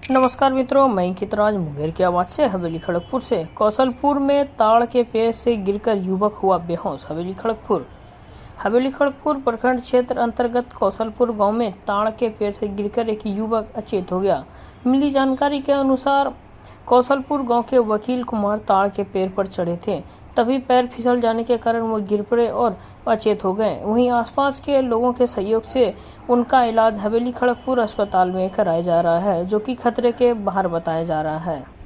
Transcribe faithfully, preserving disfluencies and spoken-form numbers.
नमस्कार मित्रों, मैं अंकित राज मुंगेर की आवाज से हवेली खड़गपुर से। कौशलपुर में ताड़ के पेड़ से गिरकर युवक हुआ बेहोश। हवेली खड़गपुर हवेली खड़गपुर प्रखंड क्षेत्र अंतर्गत कौशलपुर गांव में ताड़ के पेड़ से गिरकर एक युवक अचेत हो गया। मिली जानकारी के अनुसार कौशलपुर गांव के वकील कुमार ताड़ के पेड़ पर चढ़े थे, तभी पैर फिसल जाने के कारण वो गिर पड़े और अचेत हो गए। वहीं आसपास के लोगों के सहयोग से उनका इलाज हवेली खड़गपुर अस्पताल में कराया जा रहा है, जो कि खतरे के बाहर बताया जा रहा है।